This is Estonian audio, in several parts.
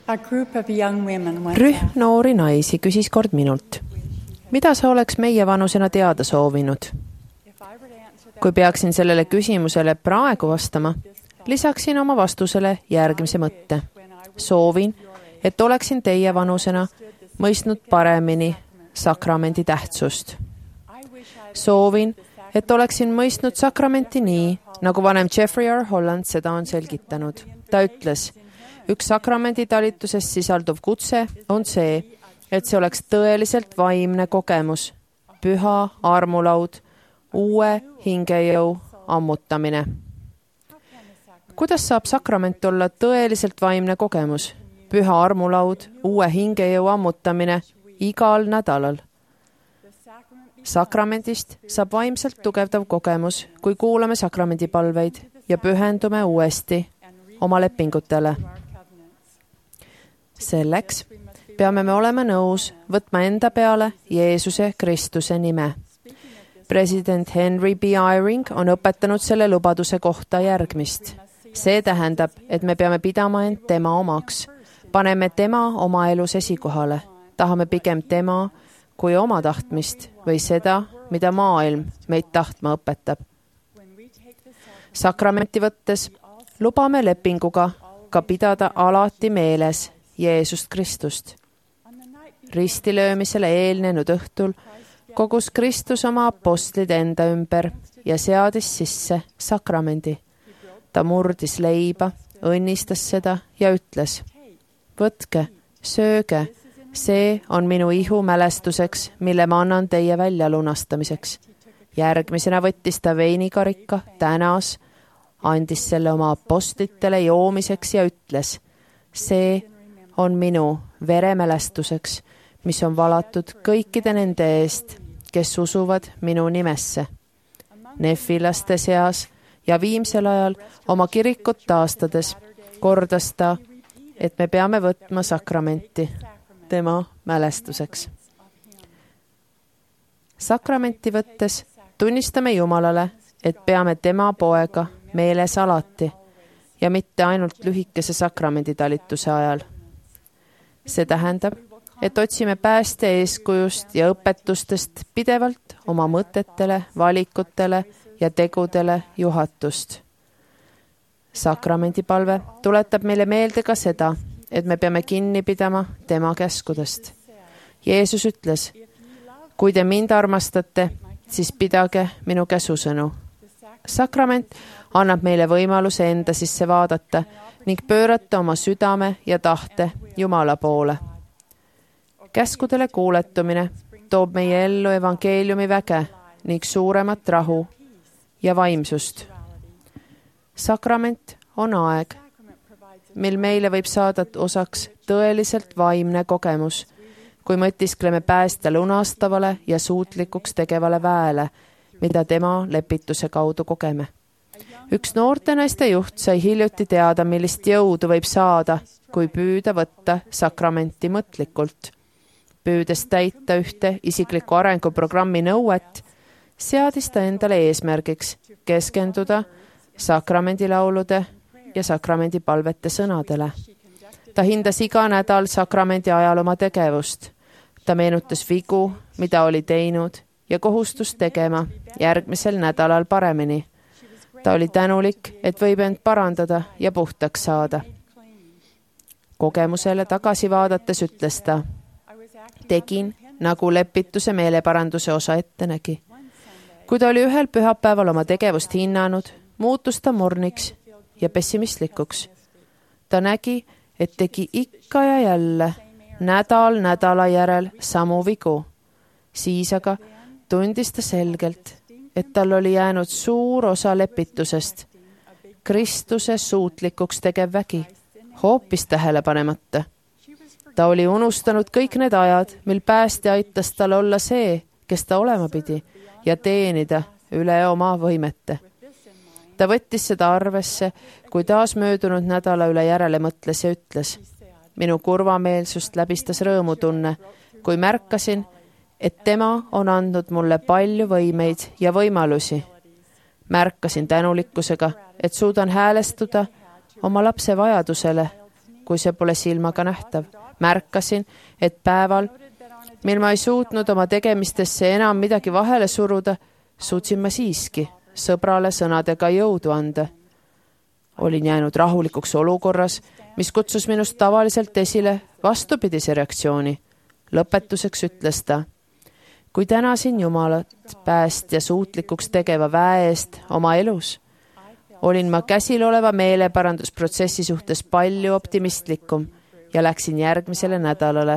Rühm noori naisi küsis kord minult, mida sa oleks meie vanusena teada soovinud? Kui peaksin sellele küsimusele praegu vastama, lisaksin oma vastusele järgmise mõtte. Soovin, et oleksin teie vanusena mõistnud paremini sakramendi tähtsust. Soovin, et oleksin mõistnud sakramenti nii, nagu vanem Jeffrey R. Holland seda on selgitanud. Ta ütles, üks sakramendi talituses sisalduv kutse on see, et see oleks tõeliselt vaimne kogemus, püha armulaud, uue hingejõu ammutamine. Kuidas saab sakrament olla tõeliselt vaimne kogemus, püha armulaud, uue hingejõu ammutamine igal nädalal? Sakramendist saab vaimselt tugevdav kogemus, kui kuulame sakramendipalveid ja pühendume uuesti oma lepingutele. Selleks peame me olema nõus võtma enda peale Jeesuse Kristuse nime. President Henry B. Eyring on õpetanud selle lubaduse kohta järgmist. See tähendab, et me peame pidama end tema omaks. Paneme tema oma elus esikohale. Tahame pigem tema kui oma tahtmist või seda, mida maailm meid tahtma õpetab. Sakramenti võttes lubame lepinguga ka pidada alati meeles Jeesust Kristust. Ristilöömisele eelnenud õhtul kogus Kristus oma apostlid enda ümber ja seadis sisse sakramendi. Ta murdis leiba, õnnistas seda ja ütles, võtke, sööge, see on minu ihu mälestuseks, mille ma annan teie väljalunastamiseks. Järgmisena võttis ta veinikarika, tänas, andis selle oma apostlitele joomiseks ja ütles, see on minu veremälestuseks, mis on valatud kõikide nende eest, kes usuvad minu nimesse. Nefilaste seas ja viimsel ajal oma kirikut taastades kordas ta, et me peame võtma sakramenti tema mälestuseks. Sakramenti võttes tunnistame Jumalale, et peame tema poega meeles alati ja mitte ainult lühikese sakramenditalituse ajal. See tähendab, et otsime pääste eeskujust ja õpetustest pidevalt oma mõtetele, valikutele ja tegudele juhatust. Sakramendipalve tuletab meile meelde ka seda, et me peame kinni pidama tema käskudest. Jeesus ütles, kui te mind armastate, siis pidage minu käsusõnu. Sakrament annab meile võimaluse enda sisse vaadata ning pöörata oma südame ja tahte Jumala poole. Käskudele kuuletumine toob meie ellu evangeeliumi väge ning suuremat rahu ja vaimsust. Sakrament on aeg, mil meile võib saada osaks tõeliselt vaimne kogemus, kui mõtiskleme pääste lunastavale ja suutlikuks tegevale väele, mida tema lepituse kaudu kogeme. Üks noorte naiste juht sai hiljuti teada, millist jõudu võib saada, kui püüda võtta sakramenti mõtlikult. Püüdes täita ühte isikliku arenguprogrammi nõuet, seadis ta endale eesmärgiks keskenduda sakramendilaulude ja sakramendipalvete sõnadele. Ta hindas iga nädal sakramendi ajal oma tegevust. Ta meenutas vigu, mida oli teinud ja kohustus tegema järgmisel nädalal paremini. Ta oli tänulik, et võib end parandada ja puhtaks saada. Kogemusele tagasi vaadates ütles ta, tegin, nagu lepituse meeleparanduse osa ette nägi. Kui ta oli ühel pühapäeval oma tegevust hinnanud, muutus ta morniks ja pessimistlikuks. Ta nägi, et tegi ikka ja jälle nädal nädala järel samu vigu. Siis aga tundis ta selgelt, et tal oli jäänud suur osa lepitusest, Kristuse suutlikuks tegev vägi, hoopis tähele panemata. Ta oli unustanud kõik need ajad, mil päästja aitas tal olla see, kes ta olema pidi ja teenida üle oma võimete. Ta võttis seda arvesse, kui taas möödunud nädala üle järele mõtles ja ütles, minu kurvameelsust läbistas rõõmutunne, kui märkasin, et tema on andnud mulle palju võimeid ja võimalusi. Märkasin tänulikkusega, et suudan häälestuda oma lapse vajadusele kui see pole silmaga nähtav. Märkasin, et päeval, mil ma ei suutnud oma tegemistesse enam midagi vahele suruda, suutsin ma siiski sõbrale sõnadega jõudu anda. Olin jäänud rahulikuks olukorras, mis kutsus minust tavaliselt esile vastupidise reaktsiooni. Lõpetuseks ütles ta: kui tänasin Jumalat päästja suutlikuks tegeva väe eest oma elus, olin ma käsil oleva meeleparandusprotsessi suhtes palju optimistlikum ja läksin järgmisele nädalale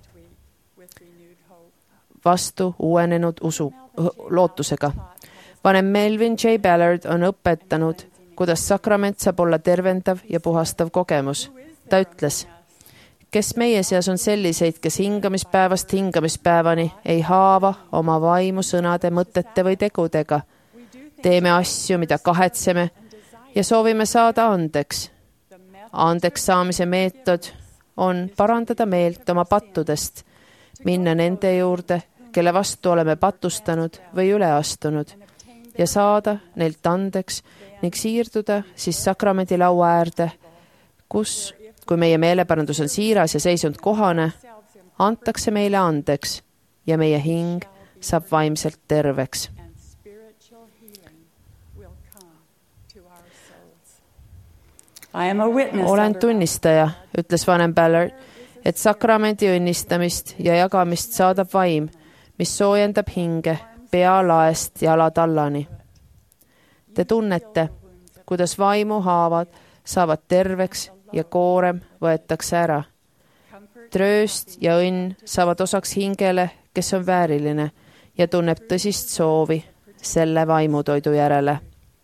vastu uuenenud lootusega. Vanem Melvin J. Ballard on õpetanud, kuidas sakrament saab olla tervendav ja puhastav kogemus. Ta ütles: kes meie seas on selliseid, kes hingamispäevast hingamispäevani ei haava oma vaimu sõnade, mõtete või tegudega. Teeme asju, mida kahetseme ja soovime saada andeks. Andeks saamise meetod on parandada meelt oma pattudest, minna nende juurde, kelle vastu oleme patustanud või üle astunud, ja saada neilt andeks ning siirduda siis sakramendi laua äärde, kus, kui meie meeleparandus on siiras ja seisund kohane, antakse meile andeks ja meie hing saab vaimselt terveks. Olen tunnistaja, ütles vanem Ballard, et sakramendi õnnistamist ja jagamist saadab vaim, mis soojendab hinge pea laest jalad allani. Te tunnete, kuidas vaimu haavad saavad terveks ja koorem võetakse ära. Trööst ja õnn saavad osaks hingele, kes on vääriline ja tunneb tõsist soovi selle vaimutoidu järele.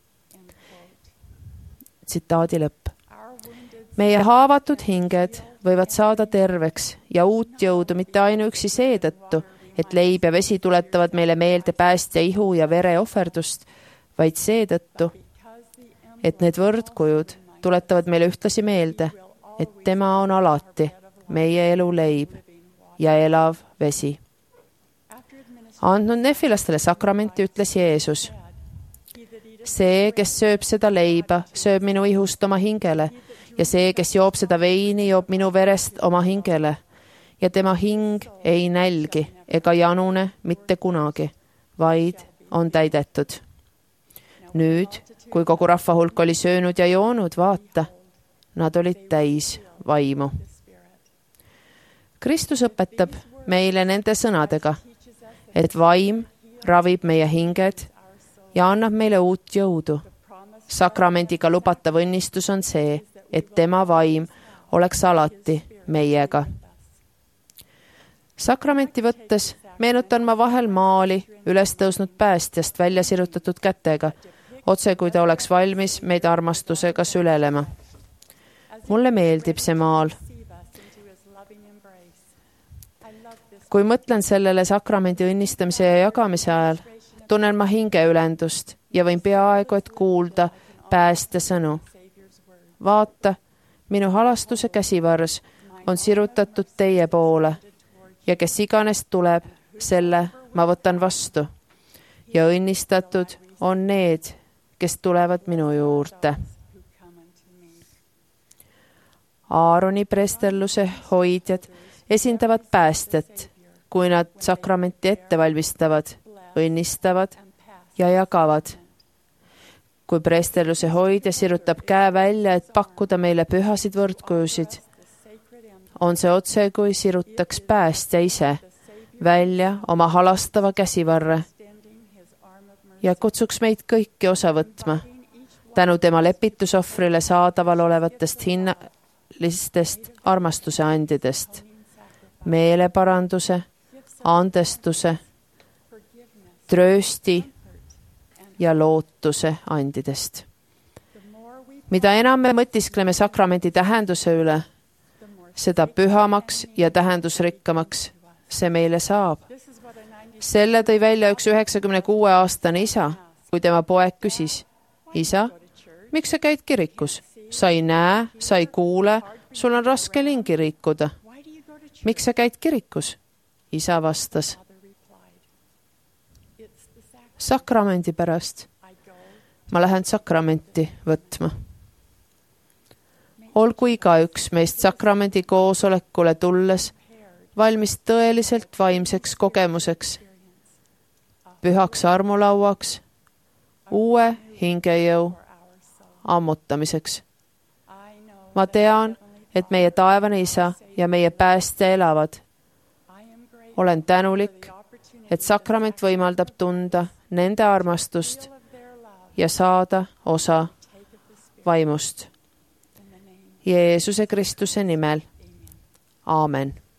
Tsitaadi lõpp. Meie haavatud hinged võivad saada terveks ja uut jõudu mitte ainuüksi seetõttu, et leib ja vesi tuletavad meile meelde päästja ihu ja vere ohverdust, vaid seetõttu, et need võrdkujud tuletavad meile ühtlasi meelde, et tema on alati meie elu leib ja elav vesi. Andnud nefilastele sakramenti, ütles Jeesus: see, kes sööb seda leiba, sööb minu ihust oma hingele ja see, kes joob seda veini, joob minu verest oma hingele ja tema hing ei nälgi ega janune mitte kunagi, vaid on täidetud. Nüüd, kui kogu rahva hulk oli söönud ja joonud, vaata, nad olid täis vaimu. Kristus õpetab meile nende sõnadega, et vaim ravib meie hinged ja annab meile uut jõudu. Sakramendiga lubatav õnnistus on see, et tema vaim oleks alati meiega. Sakramenti võttes meenutan ma vahel maali üles tõusnud päästjast välja sirutatud kätega, otse kui ta oleks valmis meid armastusega sülelema. Mulle meeldib see maal. Kui mõtlen sellele sakramendi õnnistamise ja jagamise ajal, tunnen ma hingeülendust ja võin peaaegu et kuulda päästja sõnu. Vaata, minu halastuse käsivars on sirutatud teie poole ja kes iganes tuleb, selle ma võtan vastu. Ja õnnistatud on need, kes tulevad minu juurde. Aaroni preesterluse hoidjad esindavad päästjat, kui nad sakramenti ette valmistavad, õnnistavad ja jagavad. Kui preesterluse hoidja sirutab käe välja, et pakkuda meile pühasid võrdkujusid, on see otse, kui sirutaks päästja ise välja oma halastava käsivarre ja kutsuks meid kõiki osa võtma tänu tema lepitusohvrile saadaval olevatest hinnalistest armastuse andidest, meeleparanduse, andestuse, tröösti ja lootuse andidest. Mida enam me mõtiskleme sakramendi tähenduse üle, seda pühamaks ja tähendusrikkamaks see meile saab. Selle tõi välja üks 96-aastane isa, kui tema poeg küsis: isa, miks sa käid kirikus? Sa ei näe, sa ei kuule, sul on raske lingi liikuda. Miks sa käid kirikus? Isa vastas: sakramendi pärast. Ma lähen sakramenti võtma. olgu igaüks meist sakramendi koosolekule tulles valmis tõeliselt vaimseks kogemuseks, pühaks armulauaks, uue hingejõu ammutamiseks. Ma tean, et meie taevane Isa ja meie päästja elavad. Olen tänulik, et sakrament võimaldab tunda nende armastust ja saada osa vaimust. Jeesuse Kristuse nimel. Aamen.